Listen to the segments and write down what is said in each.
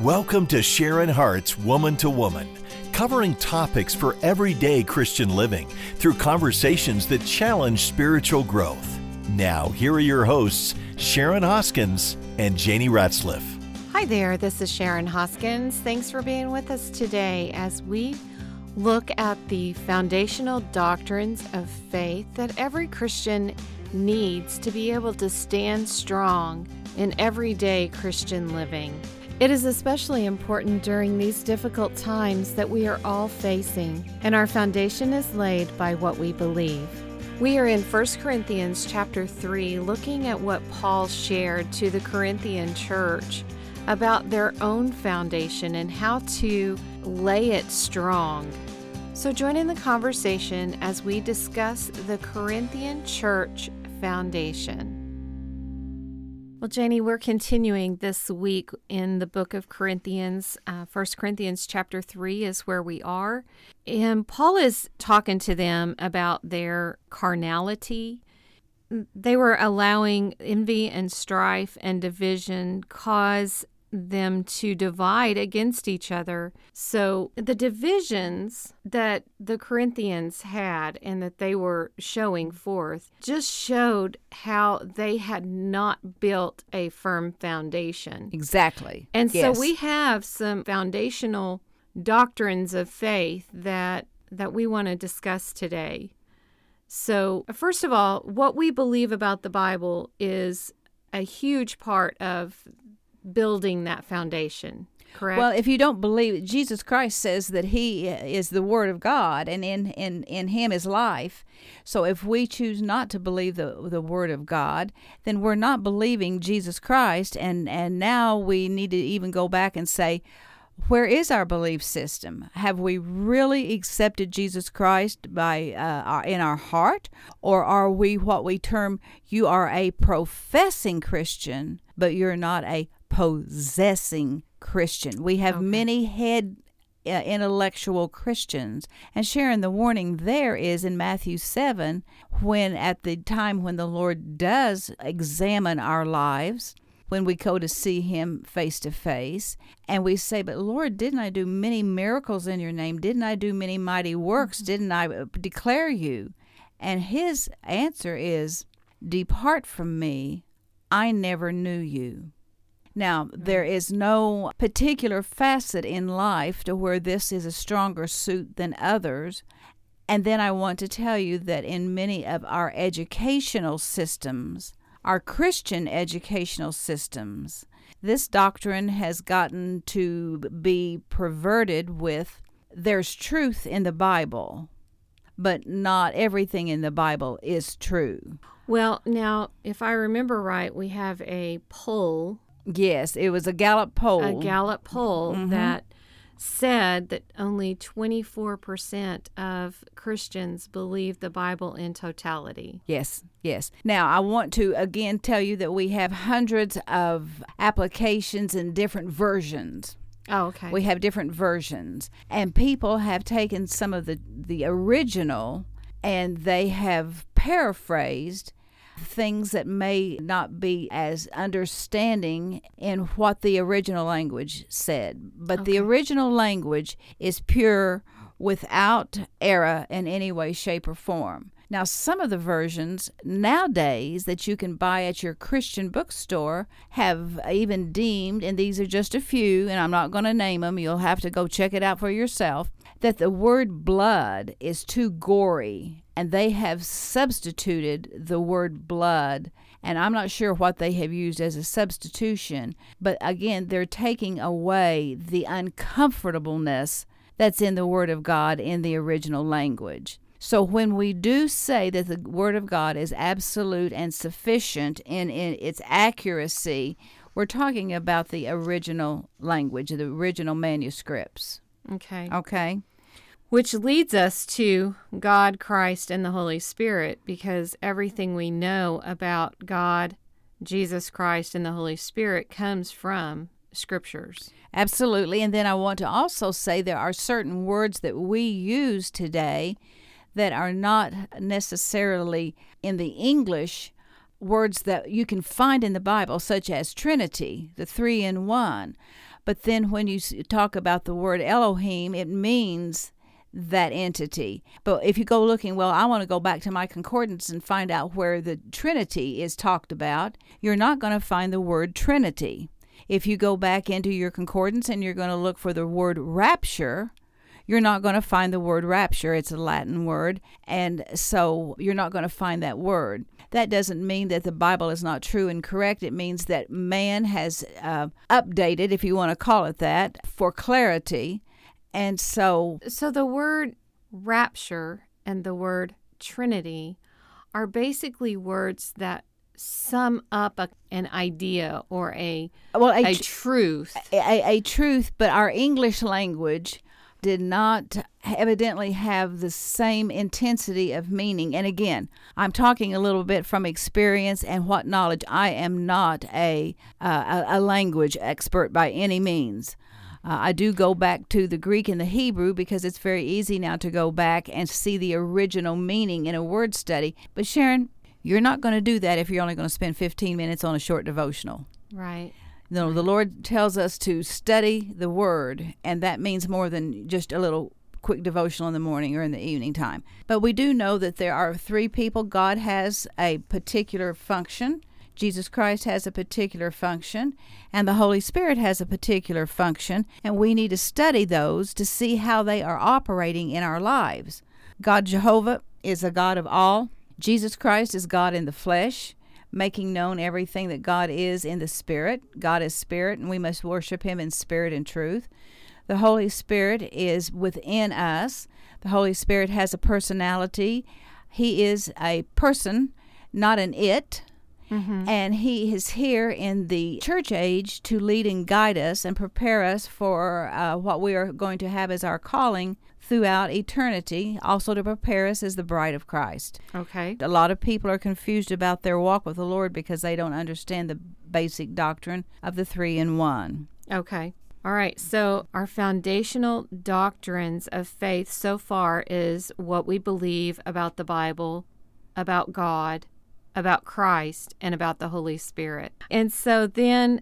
Welcome to Sharon Hart's Woman to Woman, covering topics for everyday Christian living through conversations that challenge spiritual growth. Now, here are your hosts, Sharon Hoskins and Janie Ratzliff. Hi there, this is Sharon Hoskins. Thanks for being with us today as we look at the foundational doctrines of faith that every Christian needs to be able to stand strong in everyday Christian living. It is especially important during these difficult times that we are all facing, and our foundation is laid by what we believe. We are in 1 Corinthians chapter 3, looking at what Paul shared to the Corinthian church about their own foundation and how to lay it strong. So join in the conversation as we discuss the Corinthian church foundation. Well, Janie, we're continuing this week in the book of Corinthians. 1 Corinthians chapter 3 is where we are. And Paul is talking to them about their carnality. They were allowing envy and strife and division cause them to divide against each other. So the divisions that the Corinthians had and that they were showing forth just showed how they had not built a firm foundation. Exactly. And yes. So we have some foundational doctrines of faith that we want to discuss today. So first of all, what we believe about the Bible is a huge part of building that foundation, correct? Well, if you don't believe, Jesus Christ says that He is the Word of God, and in Him is life. So if we choose not to believe the Word of God, then we're not believing Jesus Christ, and now we need to even go back and say, where is our belief system? Have we really accepted Jesus Christ by in our heart, or are we what we term, you are a professing Christian, but you're not a possessing Christian? We have many head intellectual Christians. And Sharon, the warning there is in Matthew 7, when at the time when the Lord does examine our lives, when we go to see Him face to face, and we say, but Lord, didn't I do many miracles in your name? Didn't I do many mighty works? Didn't I declare you? And His answer is, depart from me, I never knew you. Now, there is no particular facet in life to where this is a stronger suit than others. And then I want to tell you that in many of our educational systems, our Christian educational systems, this doctrine has gotten to be perverted with, there's truth in the Bible, but not everything in the Bible is true. Well, now, if I remember right, we have a poll. Yes, it was a Gallup poll. A Gallup poll that said that only 24% of Christians believe the Bible in totality. Yes, yes. Now, I want to again tell you that we have hundreds of applications in different versions. Oh, okay. We have different versions. And people have taken some of the original and they have paraphrased things that may not be as understanding in what the original language said. But the original language is pure, without error in any way, shape, or form. Now, some of the versions nowadays that you can buy at your Christian bookstore have even deemed, and these are just a few, and I'm not going to name them, you'll have to go check it out for yourself, that the word blood is too gory, and they have substituted the word blood, and I'm not sure what they have used as a substitution, but again, they're taking away the uncomfortableness that's in the Word of God in the original language. So when we do say that the Word of God is absolute and sufficient in its accuracy, we're talking about the original language, the original manuscripts. Okay. Which leads us to God, Christ, and the Holy Spirit, because everything we know about God, Jesus Christ, and the Holy Spirit comes from Scriptures. Absolutely. And then I want to also say there are certain words that we use today that are not necessarily in the English words that you can find in the Bible, such as Trinity, the three in one. But then when you talk about the word Elohim, it means that entity. But if you go looking, well, I want to go back to my concordance and find out where the Trinity is talked about, you're not going to find the word Trinity. If you go back into your concordance and you're going to look for the word rapture, you're not going to find the word rapture. It's a Latin word, and so you're not going to find that word. That doesn't mean that the Bible is not true and correct. It means that man has updated, if you want to call it that, for clarity. And so the word rapture and the word Trinity are basically words that sum up an idea or a truth. A truth, but our English language did not evidently have the same intensity of meaning. And again, I'm talking a little bit from experience and what knowledge. I am not a language expert by any means. I do go back to the Greek and the Hebrew because it's very easy now to go back and see the original meaning in a word study. But Sharon, you're not going to do that if you're only going to spend 15 minutes on a short devotional. Right. No, the Lord tells us to study the Word, and that means more than just a little quick devotional in the morning or in the evening time. But we do know that there are three people. God has a particular function. Jesus Christ has a particular function, and the Holy Spirit has a particular function, and we need to study those to see how they are operating in our lives. God Jehovah is a God of all. Jesus Christ is God in the flesh, making known everything that God is in the Spirit. God is Spirit, and we must worship Him in spirit and truth. The Holy Spirit is within us. The Holy Spirit has a personality. He is a person, not an it. Mm-hmm. And He is here in the church age to lead and guide us and prepare us for what we are going to have as our calling throughout eternity, also to prepare us as the bride of Christ. Okay. A lot of people are confused about their walk with the Lord because they don't understand the basic doctrine of the 3 in 1. Okay. All right. So our foundational doctrines of faith so far is what we believe about the Bible, about God, about Christ, and about the Holy Spirit. And so then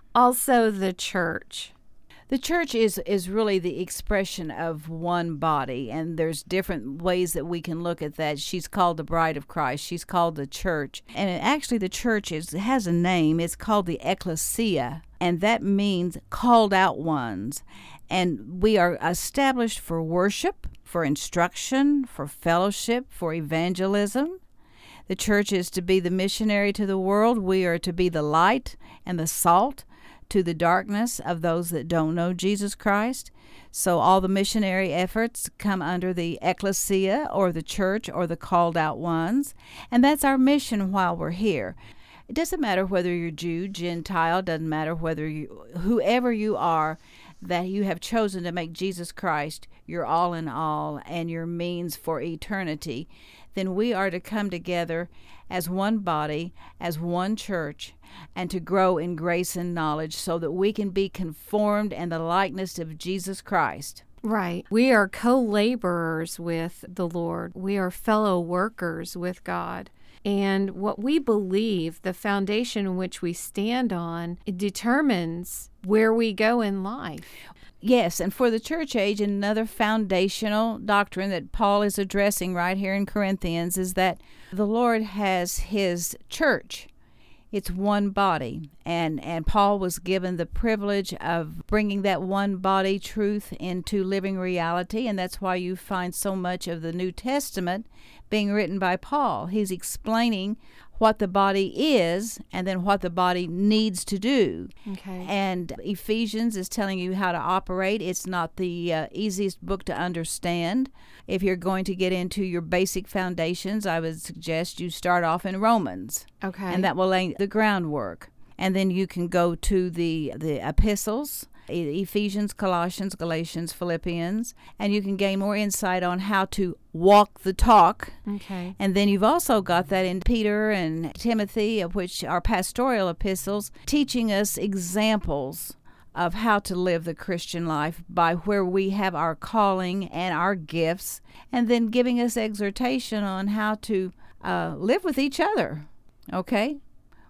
also the church. The church is really the expression of one body, and there's different ways that we can look at that. She's called the bride of Christ. She's called the church. And actually the church has a name. It's called the ecclesia, and that means called out ones. And we are established for worship, for instruction, for fellowship, for evangelism. The church is to be the missionary to the world. We are to be the light and the salt to the darkness of those that don't know Jesus Christ. So all the missionary efforts come under the ecclesia or the church or the called out ones. And that's our mission while we're here. It doesn't matter whether you're Jew, Gentile, doesn't matter whether whoever you are, that you have chosen to make Jesus Christ your all in all and your means for eternity, then we are to come together as one body, as one church, and to grow in grace and knowledge so that we can be conformed in the likeness of Jesus Christ. Right. We are co-laborers with the Lord. We are fellow workers with God. And what we believe, the foundation in which we stand on, it determines where we go in life. Yes, and for the church age, another foundational doctrine that Paul is addressing right here in Corinthians is that the Lord has His church. It's one body, and Paul was given the privilege of bringing that one body truth into living reality, and that's why you find so much of the New Testament being written by Paul. He's explaining what the body is and then what the body needs to do. Okay. And Ephesians is telling you how to operate. It's not the easiest book to understand. If you're going to get into your basic foundations, I would suggest you start off in Romans. Okay. And that will lay the groundwork. And then you can go to the epistles, Ephesians, Colossians, Galatians, Philippians, and you can gain more insight on how to walk the talk. Okay. And then you've also got that in Peter and Timothy, of which are pastoral epistles, teaching us examples of how to live the Christian life by where we have our calling and our gifts, and then giving us exhortation on how to live with each other. Okay?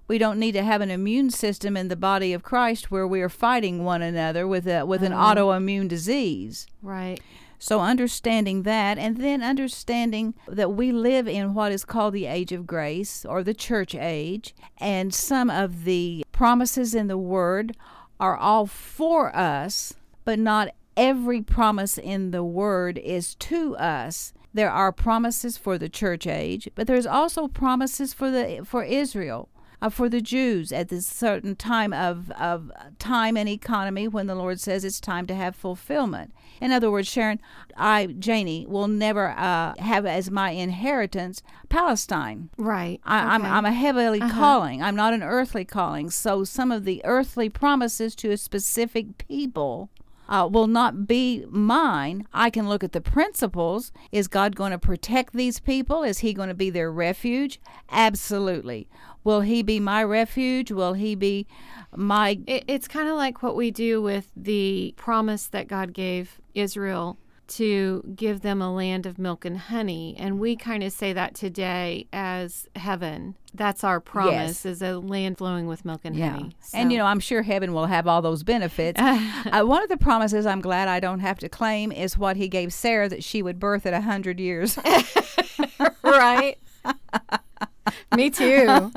We don't need to have an immune system in the body of Christ where we are fighting one another with an autoimmune disease. Right. So understanding that, and then understanding that we live in what is called the age of grace, or the church age, and some of the promises in the Word are all for us, but not every promise in the Word is to us. There are promises for the church age, but there's also promises for Israel. For the Jews at this certain time of time and economy when the Lord says it's time to have fulfillment. In other words, Sharon, Janie, will never have as my inheritance Palestine. Right. I'm a heavenly calling. I'm not an earthly calling. So some of the earthly promises to a specific people will not be mine. I can look at the principles. Is God going to protect these people? Is he going to be their refuge? Absolutely. Will he be my refuge? Will he be my... It's kind of like what we do with the promise that God gave Israel to give them a land of milk and honey. And we kind of say that today as heaven. That's our promise, is a land flowing with milk and honey. So. And, I'm sure heaven will have all those benefits. One of the promises I'm glad I don't have to claim is what he gave Sarah, that she would birth at 100 years. Right. Me too.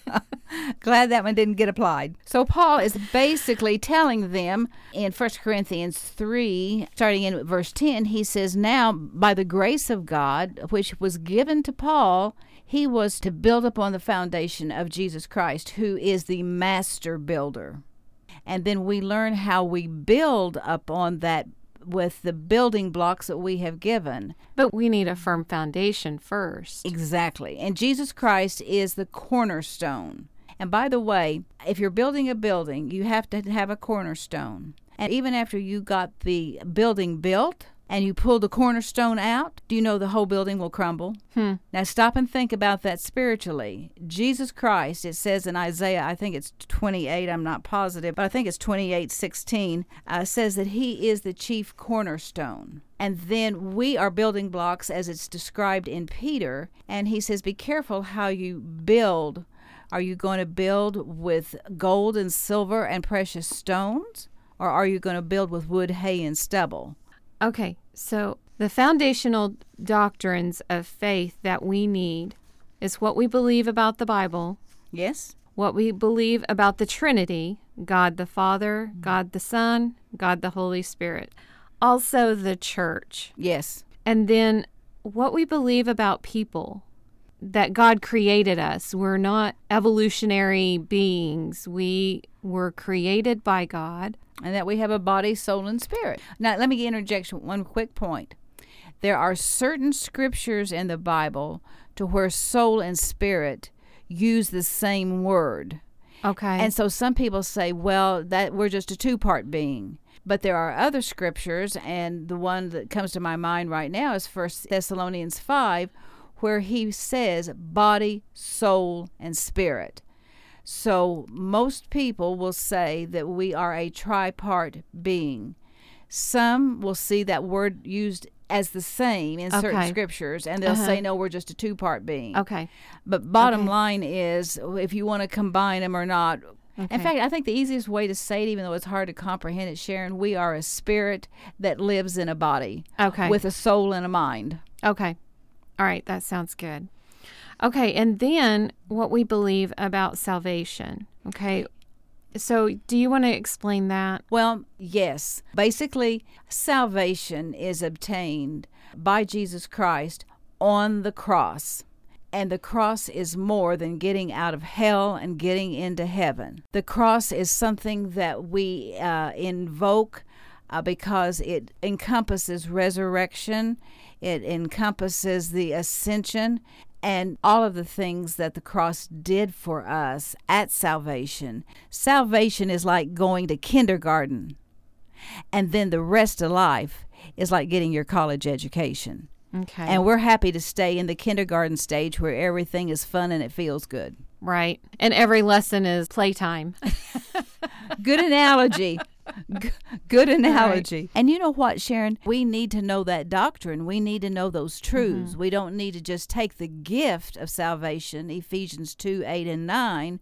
Glad that one didn't get applied. So Paul is basically telling them in 1 Corinthians 3, starting in verse 10, he says, now by the grace of God, which was given to Paul, he was to build upon the foundation of Jesus Christ, who is the master builder. And then we learn how we build upon that with the building blocks that we have given. But we need a firm foundation first. Exactly. And Jesus Christ is the cornerstone. And by the way, if you're building a building, you have to have a cornerstone. And even after you got the building built and you pull the cornerstone out, do you know the whole building will crumble? Now stop and think about that spiritually. Jesus Christ, it says in Isaiah, I think it's 28, I'm not positive, but I think it's 28:16, says that he is the chief cornerstone. And then we are building blocks as it's described in Peter. And he says, be careful how you build. Are you going to build with gold and silver and precious stones? Or are you going to build with wood, hay, and stubble? Okay, so the foundational doctrines of faith that we need is what we believe about the Bible. Yes. What we believe about the Trinity, God the Father, God the Son, God the Holy Spirit. Also the church. Yes. And then what we believe about people, that God created us. We're not evolutionary beings. We were created by God. And that we have a body, soul, and spirit. Now, let me interject one quick point. There are certain scriptures in the Bible to where soul and spirit use the same word. Okay. And so some people say, well, that we're just a two-part being. But there are other scriptures, and the one that comes to my mind right now is 1 Thessalonians 5, where he says body, soul, and spirit. So most people will say that we are a tripart being. Some will see that word used as the same in certain scriptures, and they'll say, no, we're just a two-part being. Okay. But bottom line is, if you want to combine them or not. In fact, I think the easiest way to say it, even though it's hard to comprehend it, Sharon, we are a spirit that lives in a body with a soul and a mind. Okay. All right, that sounds good. Okay, and then what we believe about salvation. Okay, so do you want to explain that? Well, yes. Basically, salvation is obtained by Jesus Christ on the cross. And the cross is more than getting out of hell and getting into heaven. The cross is something that we invoke because it encompasses resurrection. It encompasses the ascension and all of the things that the cross did for us at salvation. Salvation is like going to kindergarten, and then the rest of life is like getting your college education. Okay. And we're happy to stay in the kindergarten stage where everything is fun and it feels good. Right. And every lesson is playtime. Good analogy. Good analogy. Right. And you know what, Sharon? We need to know that doctrine. We need to know those truths. We don't need to just take the gift of salvation, Ephesians 2:8 and 9,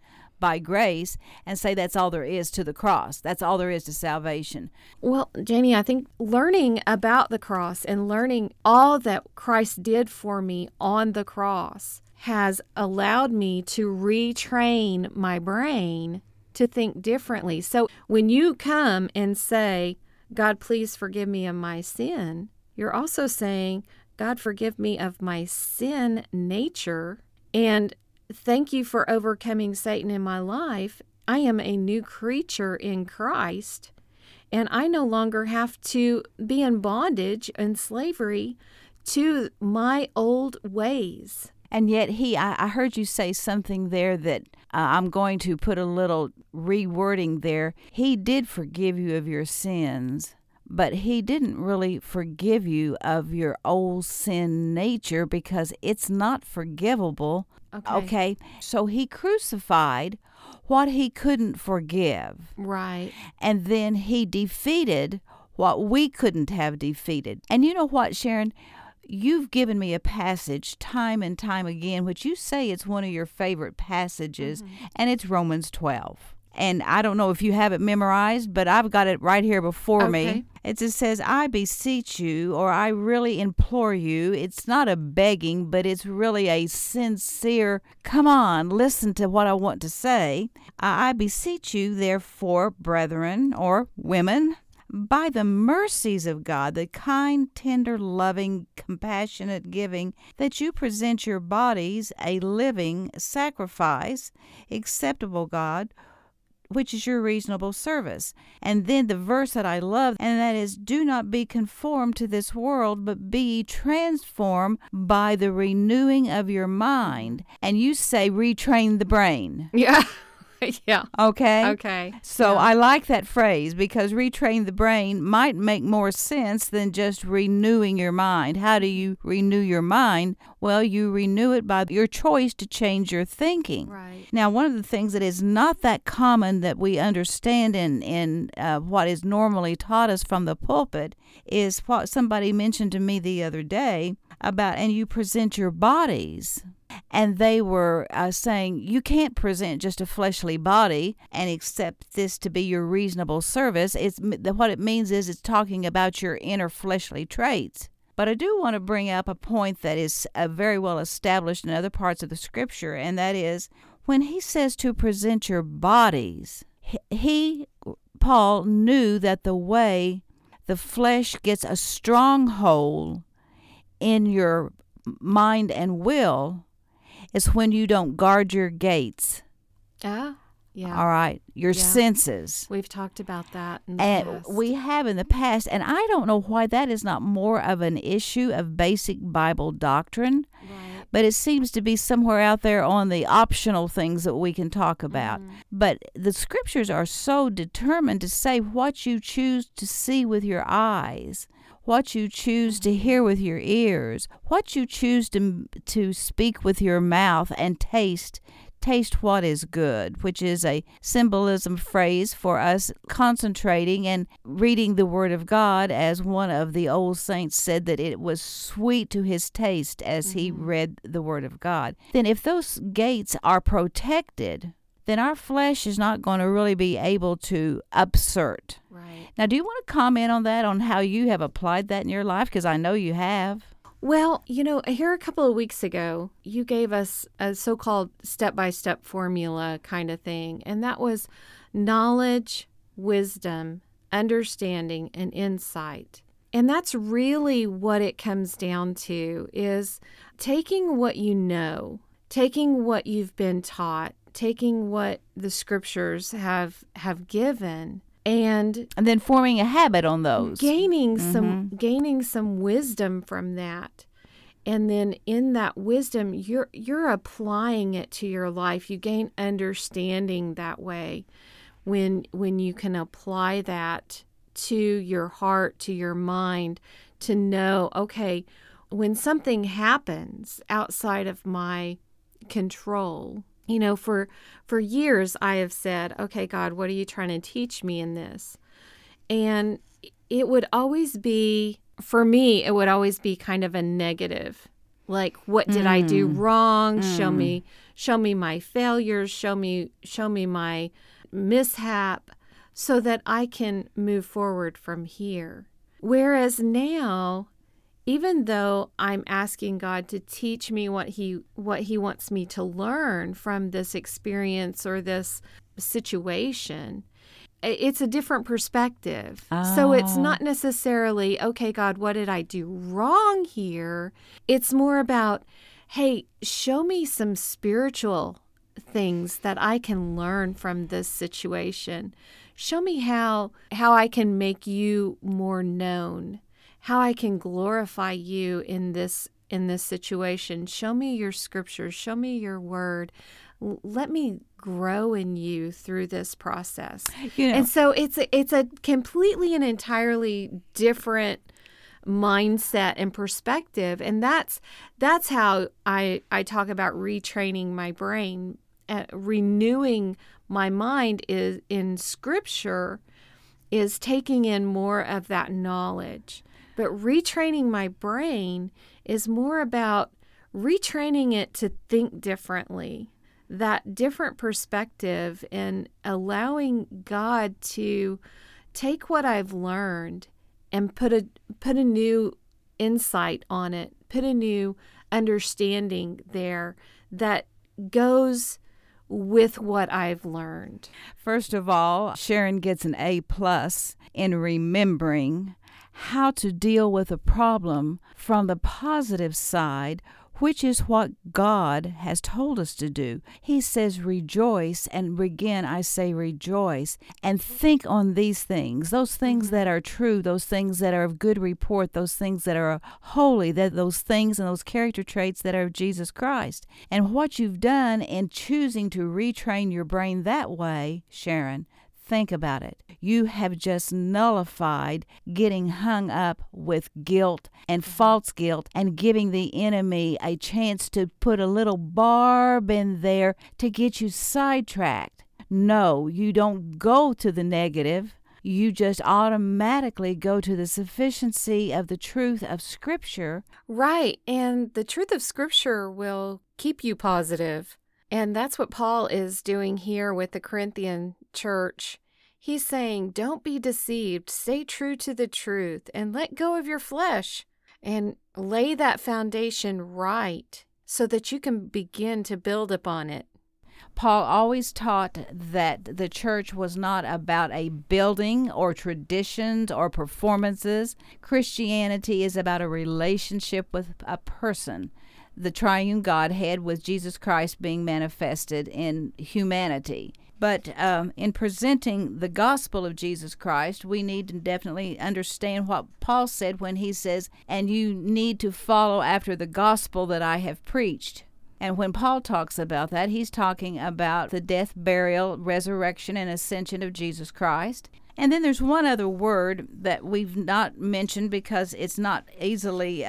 by grace and say that's all there is to the cross. That's all there is to salvation. Well, Janie, I think learning about the cross and learning all that Christ did for me on the cross has allowed me to retrain my brain to think differently. So when you come and say, God, please forgive me of my sin, you're also saying, God, forgive me of my sin nature, and thank you for overcoming Satan in my life. I am a new creature in Christ, and I no longer have to be in bondage and slavery to my old ways. And yet I heard you say something there that I'm going to put a little rewording there. He did forgive you of your sins, but he didn't really forgive you of your old sin nature because it's not forgivable. Okay. So he crucified what he couldn't forgive. Right. And then he defeated what we couldn't have defeated. And you know what, Sharon? You've given me a passage time and time again, which you say it's one of your favorite passages, and it's Romans 12. And I don't know if you have it memorized, but I've got it right here before me. It just says, I beseech you, or I really implore you. It's not a begging, but it's really a sincere, come on, listen to what I want to say. I beseech you, therefore, brethren, or women, by the mercies of God, the kind, tender, loving, compassionate giving, that you present your bodies a living sacrifice, acceptable God, which is your reasonable service. And then the verse that I love, and that is, do not be conformed to this world, but be transformed by the renewing of your mind. And you say retrain the brain. Yeah. Yeah. Okay? So I like that phrase because retrain the brain might make more sense than just renewing your mind. How do you renew your mind? Well, you renew it by your choice to change your thinking. Right. Now, one of the things that is not that common that we understand in what is normally taught us from the pulpit is what somebody mentioned to me the other day about, and you present your bodies. And they were saying, you can't present just a fleshly body and accept this to be your reasonable service. What it means is it's talking about your inner fleshly traits. But I do want to bring up a point that is very well established in other parts of the Scripture, and that is when he says to present your bodies, Paul, knew that the way the flesh gets a stronghold in your mind and will is when you don't guard your gates. Yeah. All right. Your senses. We've talked about that in the past. We have in the past, and I don't know why that is not more of an issue of basic Bible doctrine. Right. But it seems to be somewhere out there on the optional things that we can talk about. But the Scriptures are so determined to say what you choose to see with your eyes, what you choose to hear with your ears, what you choose to speak with your mouth, and taste what is good, which is a symbolism phrase for us concentrating and reading the Word of God, as one of the old saints said that it was sweet to his taste as he read the Word of God. Then if those gates are protected, then our flesh is not going to really be able to upsert. Right. Now, do you want to comment on that, on how you have applied that in your life? Because I know you have. Well, here a couple of weeks ago, you gave us a so-called step-by-step formula kind of thing, and that was knowledge, wisdom, understanding, and insight. And that's really what it comes down to, is taking what you know, taking what you've been taught, taking what the Scriptures have given, and then forming a habit on those, gaining some wisdom from that. And then in that wisdom, you're applying it to your life. You gain understanding that way when you can apply that to your heart, to your mind, to know, okay, when something happens outside of my control, for years I have said, okay, God, what are you trying to teach me in this? And it would always be, for me, kind of a negative. Like, what did I do wrong? Show show me my failures, show me my mishap, so that I can move forward from here. Whereas now, even though I'm asking God to teach me what he wants me to learn from this experience or this situation, it's a different perspective. So it's not necessarily, okay, God, what did I do wrong here? It's more about, hey, show me some spiritual things that I can learn from this situation. Show me how I can make you more known, how I can glorify you in this situation. Show me your scriptures, show me your word. Let me grow in you through this process. And so it's a completely and entirely different mindset and perspective. And that's how I talk about retraining my brain. Renewing my mind is in Scripture is taking in more of that knowledge. But retraining my brain is more about retraining it to think differently, that different perspective, and allowing God to take what I've learned and put a new insight on it, put a new understanding there that goes with what I've learned. First of all, Sharon gets an A+ in remembering how to deal with a problem from the positive side, which is what God has told us to do. He says rejoice, and again I say rejoice, and think on these things, those things that are true, those things that are of good report, those things that are holy, those things and those character traits that are of Jesus Christ. And what you've done in choosing to retrain your brain that way, Sharon, think about it. You have just nullified getting hung up with guilt and false guilt and giving the enemy a chance to put a little barb in there to get you sidetracked. No, you don't go to the negative. You just automatically go to the sufficiency of the truth of Scripture. Right, and the truth of Scripture will keep you positive. And that's what Paul is doing here with the Corinthian church. He's saying, don't be deceived, stay true to the truth, and let go of your flesh, and lay that foundation right so that you can begin to build upon it. Paul always taught that the church was not about a building or traditions or performances. Christianity is about a relationship with a person, the triune Godhead, with Jesus Christ being manifested in humanity. But in presenting the gospel of Jesus Christ, we need to definitely understand what Paul said when he says, and you need to follow after the gospel that I have preached. And when Paul talks about that, he's talking about the death, burial, resurrection, and ascension of Jesus Christ. And then there's one other word that we've not mentioned because it's not easily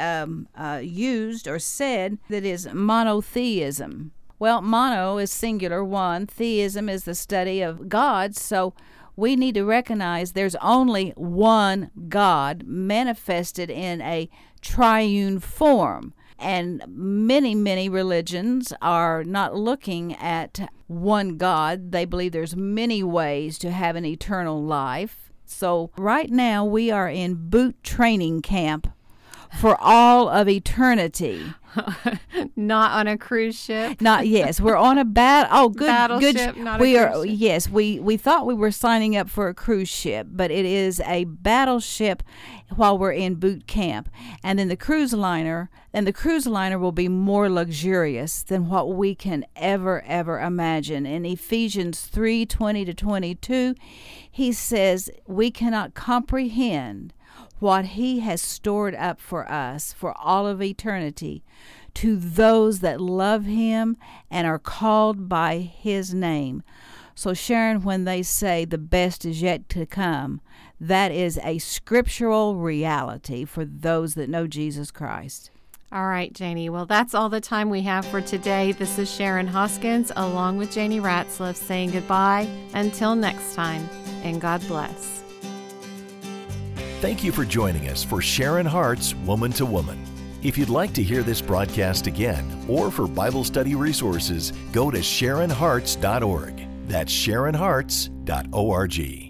used or said, that is monotheism. Well, mono is singular, one. Theism is the study of God. So we need to recognize there's only one God manifested in a triune form. And many, many religions are not looking at one God. They believe there's many ways to have an eternal life. So right now we are in boot training camp for all of eternity. Not on a cruise ship. Not yes, we're on a battleship. Not we a are cruise ship. yes. We thought we were signing up for a cruise ship, but it is a battleship while we're in boot camp. And then the cruise liner will be more luxurious than what we can ever imagine. In Ephesians 3:20-22, he says we cannot comprehend what he has stored up for us for all of eternity to those that love him and are called by his name. So Sharon, when they say the best is yet to come, that is a scriptural reality for those that know Jesus Christ. All right, Janie. Well, that's all the time we have for today. This is Sharon Hoskins along with Janie Ratzliff saying goodbye until next time, and God bless. Thank you for joining us for Sharon Hart's Woman to Woman. If you'd like to hear this broadcast again, or for Bible study resources, go to SharonHearts.org. That's SharonHearts.org.